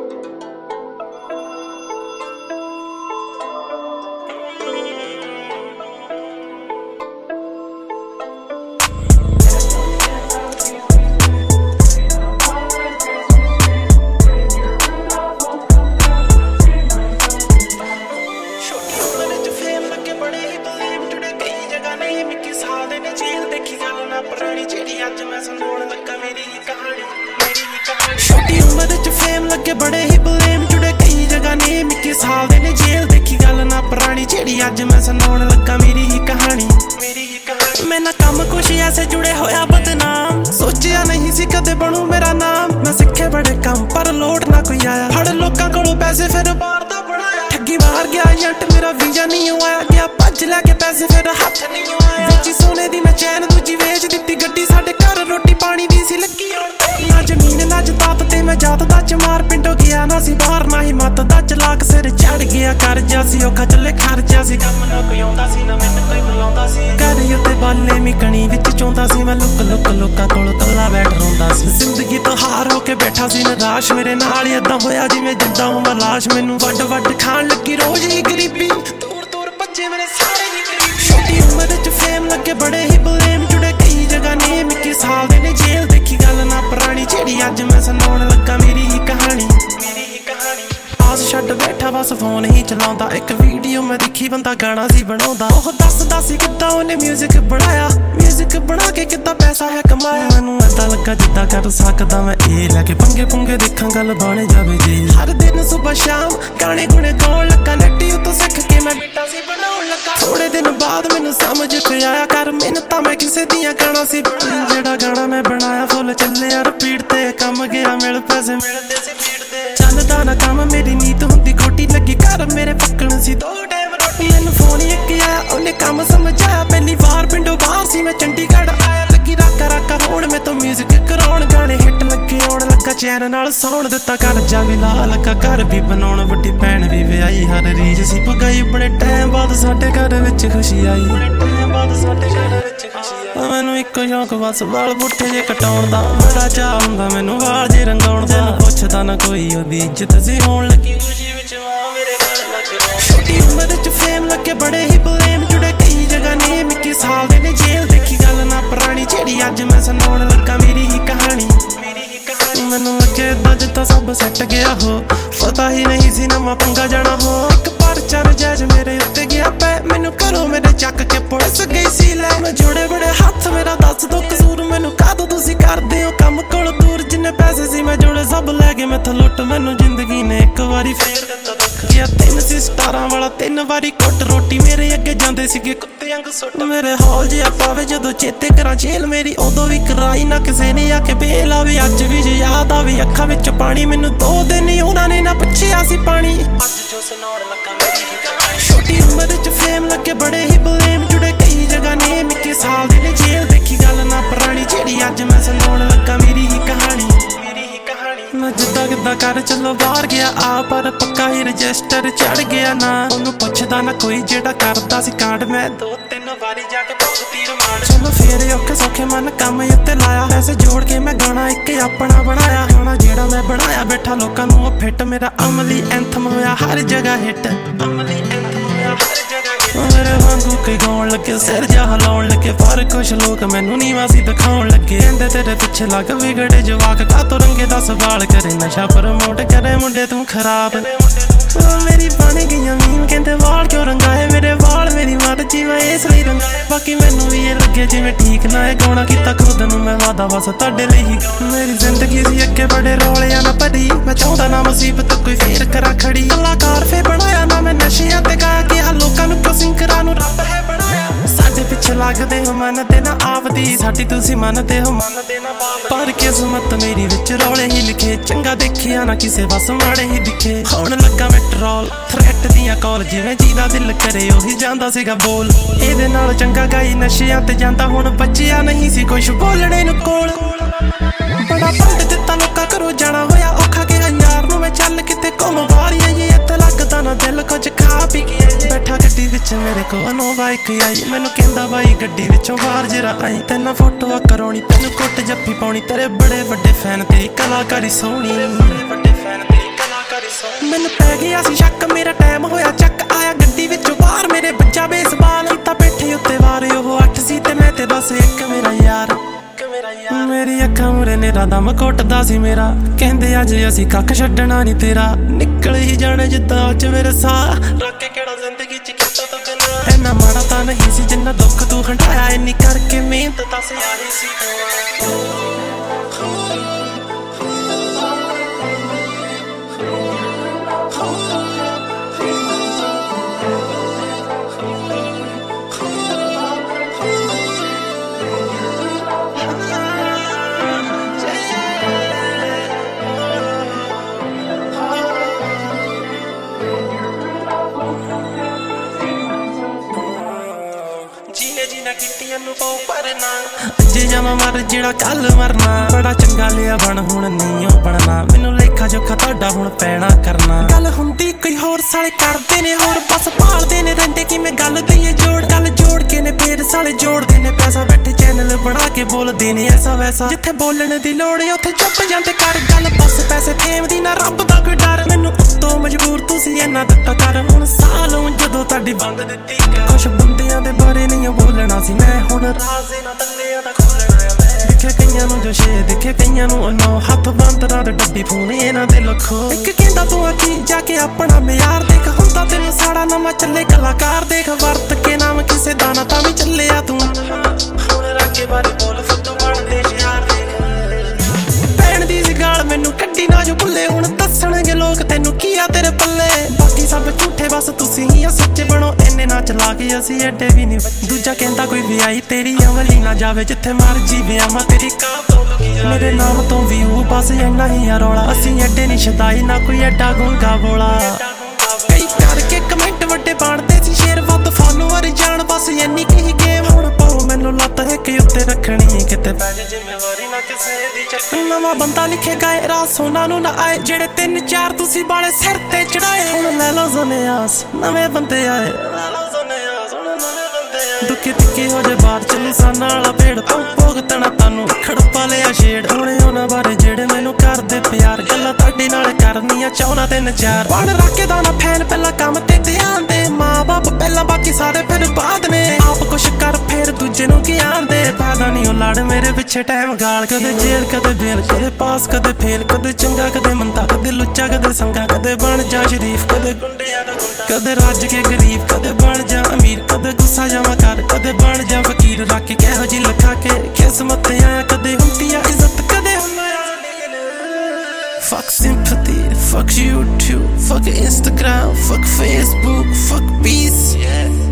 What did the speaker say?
छोटी उम्र च फेम लगे बड़े ही ब्लेम जुड़े कई जगह ने मिक्की साल दे ने जेल देखी गल ना पुरानी जेड़ी अज मैं सुनाउण लगा मेरी ही कहानी मैं ना कम कुछ ऐसे जुड़े होया बदनाम सोचिया नहीं सी कदे बनू मेरा नाम मैं सिखे बड़े कम पर लोट ना कोई आया फड़ लोकां कोलों पैसे फिर बाहर दा बनाया ठगी मार गया एजेंट मेरा वीजा नहीं आया गया भज लैके पैसे फिर हथ नहीं आया बेची सोने दी मैं चैन दूजी वेच दित्ती गड्डी साडे घर रोटी पानी दी सी लगी ना जमीन ना जतात ते मैं जात दा चमार पिंडों गया ना सी बाहर ना ही मत दा चलाक सिर चढ़ गया करजा सी औखा चले खर्चा सी कम ना कोई आउंदा सी ना मैनूं कोई बुलाउंदा सी घर उत्ते बाले मिकणी विच चौंदा सी मैं लुक लुक लोकां कोल कल्ला बैठ रोंदा सी जिंदगी तो हार होके बैठा सी निराश मेरे नाल इदां होया जिवें जिद्दां मैं लाश मैनूं वड वड खाण लगी रोज ही गरीबी दूर दूर भज्जे मेरे सारे ही गरीब छोटी उम्र च फेम लगे बड़े ही ब्लेम जुड़े कई जगह ने मिक्की साल दे ने जेल देखी गल ना पुरानी जेड़ी अज मैं सुनाउण लगा मेरी ही कहानी आस छड्ड बैठा बस फोन ही चलाउंदा एक वीडियो मैं दिखी बंदा गाना सी बनाउंदा ओह दसदा सी किद्दां ओने म्यूजिक बनाया म्यूजिक बना के किद्दां पैसा है कमाया मैनूं ऐदां लगा जिद्दां कर सकदा मैं ए लैके पंगे पुंगे देखां गल बन जावे जी हर दिन सुबह शाम गाने गुणे गाउण लगा नैटी उत्तों सिख के मैं बेटा सी बनाउण लगा थोड़े दिन बाद मैनूं समझ पे आया कर मिन्नतां मैं किसे दियां गाना सी जेड़ा गाना मैं बनाया फुल चलिया रिपीट ते कम गया मिल पैसे मिलदे सी चलदा ना काम मेरी नीत हुंदी खोटी लगी घर मेरे पक्कण सी दो टाइम रोटी मैनूं फोन इक आया ओने काम समझाया पहली बार पिंडों बाहर सी मैं चंडीगढ़ आया लगी राका राका रोण मैं तो म्यूजिक कराउण गाने हिट लगे आउण लगा चैन नाल सौण दित्ता करजा भी ला लगा घर भी बनाउण वड्डी भैण भी विआही हर रीज सी पगाई बड़े टाइम बाद साडे घर विच खुशी आई मैनूं इक्को शौक बस वाल पुट्ठे जे कटाउण दा बड़ा चाऽ हुंदा मैनूं वाल जे रंगाउण दा पुछदा ना कोई ओहदी इज्जत सी होण लगी खुशी विच मेरे गल लग छोटी उम्र च फेम लगे बड़े ही ब्लेम जुड़े कई जगह ने मिक्की साल दे ने जेल देखी गल ना पुरानी जेड़ी अज मैं सुनाउण लगा मेरी ही कहानी मैनूं लगे इदां जिद्दां सब सैट गया हो पता ही नहीं सी नवां पंगा जाना हो एक परचा नजायज मेरे उत्ते गया पै मैनूं घरों मेरे चक के पुलिस गई सी लै मैं जोड़े बड़े हत्थ मेरा दस दो कसूर मैनूं काहतों तुसीं करदे हो कम कोल दूर जिन्ने पैसे सी मैं जोड़े सब लै गए मैथों लुੱਟ मैनूं जिंदगी ने एक वारी फेर दित्ता गया 3 सी स्टारां वाला 3 वारी कुੱਟ रोटी मेरे अगे जांदे सीगे कुत्ते वांग सुੱਟ मेरे हॉल जिहा पावे जदों चेते करां जेल मेरी उदों भी कराई ना किसे ने आके बेल आवे अज भी जे याद आवे अखां विच पानी मैनूं 2 दिन ही उन्हां ने ना पुछिया सी पानी अज जो सुनाउण लगा मेरी ही कहानी छोटी उम्र च फेम लगे बड़े ही ब्लेम जुड़े कई जगह ने मिक्की साल दे ने जेल देखी गल ना पुरानी जेड़ी अज मैं सुनाउण लगा मेरी ही कहानी मैं जिद्दां किद्दां कर चलो बाहर गया आ पर पक्का ही रजिस्टर चढ़ गया ना ओनू पुछदा ना कोई जेड़ा करदा सी कांड मैं 2-3 वारी जाके भुगती रिमांड चलो फेर औखे सौखे मन कम उत्ते लाया पैसे जोड़ के मैं गाना एक अपना बनाया गाना जेड़ा मैं बनाया बैठा लोकां नूं ओ फिट मेरा अमली एंथम होया हर जगह हिट अमली एंथम होया हर जगह मेरे वांगू कई गाउण लगे सिर जा हिलाउण लगे पर कुछ लोग मैनूं नीवां सी दिखाउण लगे कहंदे तेरे पिछे लग विगड़े जवाक कातों रंगे दा सवाल करे नशा प्रमोट करे मुंडे तू खराब मेरी बन गईयां मीम कहंदे वाल क्यों रंगाए मेरे वाल मेरी मर्जी मैं इसलिए रंगाए बाकी मैनूं भी ये लगे जिवें ठीक ना है गाउणा कीता खुद नूं मैं वादा बस तुहाडे लई ही मेरी जिंदगी सी अगे बड़े रौलियां ना भरी मैं चाहुंदा ना मुसीबत कोई फेर करा खड़ी कलाकार फे बनाया ना मैं नशियां ते गा के लोकां नूं सिंकरां नूं रब है बनाया साडे पिछे लगदे हो मनदे ना आपदी साडी तुसीं मनदे हो मनदे ना बाप पर किस्मत मेरी विच रौले ही लिखे चंगा देखिया ना किसे बस माड़े ही दिखे होण लगा मेट्रोल थ्रैट दियां कॉल जिवें जीदा दिल करे ओही जांदा सीगा बोल इहदे नाल चंगा गाई नशियां ते जांदा हुण बचिया नहीं सी कुछ बोलणे नूं कोल बड़ा पंड दित्ता लोकां घरों जाना होया औखा गया यार नूं मैं चल किते घुम वारियां ये इत्ते लगदा ना दिल कुछ खा पी के बैठा गड्डी विच मेरे कोल नोवा इक आई मैनूं कहंदा बाई गड्डी विचों बाहर जरा आई तैनूं फोटो कराउणी तैनूं कुੱਟ जफ्फी पाउणी तेरे बड़े वड्डे फैन तेरी कलाकारी सोहणी बड़े वड्डे फैन तेरी ਮੈਨੂੰ ਪੈ ਗਿਆ ਸੀ ਸ਼ੱਕ ਮੇਰਾ ਟਾਈਮ ਹੋਇਆ ਚੱਕ ਆਇਆ ਗੱਡੀ ਵਿੱਚੋਂ ਬਾਹਰ ਮੇਰੇ ਬੱਚਾ ਬੇਸਬਾਲ ਤਾਂ ਬੈਠੇ ਉੱਤੇ ਵਾਰ ਉਹ 8 ਸੀ ਤੇ ਮੈਂ ਤੇ ਬਸ ਇੱਕ ਮੇਰਾ ਯਾਰ ਮੇਰੀ ਅੱਖਾਂ ਮੂਰੇ ਨੇਰਾ ਦਮ ਘੁੱਟਦਾ ਸੀ ਮੇਰਾ ਕਹਿੰਦੇ ਅੱਜ ਅਸੀਂ ਕੱਖ ਛੱਡਣਾ ਨਹੀਂ ਤੇਰਾ ਨਿਕਲ ਹੀ ਜਾਣੇ ਜਿੱਦਾਂ ਅੱਜ ਮੇਰੇ ਸਾਹ ਰੱਖ ਕੇ ਕਿਹੜਾ ਜ਼ਿੰਦਗੀ ਚ ਕੀਤਾ ਤਾਂ ਬਿਨਾਂ ਇੰਨਾ ਮਾੜਾ ਤਾਂ ਨਹੀਂ ਸੀ ਜਿੰਨਾ ਦੁੱਖ ਤੂੰ ਹੰਢਾਇਆ ਇੰਨੀ ਕਰਕੇ ਮਿਹਨਤ ਤਾਂ ਸਿਆਹੀ ਸੀ जीना किट्टियां नूं पाओ भरना अजे जावां मर जेड़ा कल मरना बड़ा चंगा लिया बन हुण नहीं बनना मैनू लेखा जोखा तुहाडा हुण पैना करना गल हुंदी कोई होर साले करदे ने होर बस भालदे ने रंडे कि मैं गल दईए गल जोड़ के ने फेर साले जोड़दे ने पैसा बैठे चैनल बना के बोलदे ने ऐसा वैसा जिथे बोलण दी लोड़ ऐ उत्थे चुप जांदे कर गल बस पैसे फेम दी ना रब दा कोई डर मैनू उत्तों मजबूर तुसीं इन्ना दित्ता कर हुण साह लऊं जदों तुहाडी बंद दित्ती कुछ बंदियां दे बारे नहीं बोलना सी मैं हुण राज़ ना तल्लियां दा खोलना दिखे कईयां नूं जो छे दिखे कईयां नूं नौ हत्थ बंद रात डब्बी फोन इन्हां दे लखो इक कहंदा तूं अखी जाके अपना मयार देख हुंदा तेरे साड़ा नवां चले कलाकार देख वरत के नाम किसे दा ना तां वी चलिया तूं हुण राके बारे बोल फुद्दू बनदे यार भैण दी सी गाल मैनू कड्डी ना जो भुल्ले हुण दस्सणगे लोक तैनू की आ तेरे पल्ले बाकी सब झूठे बस तुसीं ही आ सच्चे बनो इन्ने ना चला के असीं एडे भी नहीं दूजा कहंदा कोई भी आई तेरी अमली ना जावे जिथे मर्जी विआवां तेरी कां तो मेरे नाम तो भी वो बस इन्ना ही आ रौला असीं एडे नहीं शदाई ना कोई एडा गूंगा बोला कई करके कमेंट वड्डे पाड़दे सी शेर वध फॉलोअर जान बस इन्नी की गेम हुण पाओ मैनू लत्त हिक उत्ते रखणी किते पै जाए जिम्मेवारी ना किसे दी चक्कर नवां बंदा लिखे गाए रात सोना नूं ना आए जेड़े 3-4 तुसीं बाले सिर ते चढ़ाए हुण लै लो ज़ोनियास नवें बंदे आए दुखे तिक्के हो जाए बाहर चलू साना वाला भेड़ तो भुगतना तानू खड़पा लिया छेड़ हुणे उन्हां बारे जेड़े मैनू करदे प्यार गल्लां तुहाडे नाल करनियां चाहुंदा 3-4 बण रखे दा ना फैन पहला काम ते ध्यान दे मां बाप पहला बाकी सारे फिर बाद में आप कुछ कर फिर दूजे नूं की आंदे फायदा नहीं ओ लड़ मेरे पिछे टाइम गाल कदे जेल कदे बेल कदे पास कदे फेल कदे चंगा कदे मंदा कदे लुच्चा कदे संगा कदे बन जा शरीफ कदे गुंडियां दा गुंडा कदे रज के गरीब कदे बन जा अमीर कदे गुस्सा जावां कर कदे बन जा फकीर रख के कहो जी लखा के किस्मत आया कदे हुंदी आ इज्जत कदे हुंदा Fuck sympathy, fuck YouTube, fuck Instagram, fuck Facebook, fuck peace, yeah.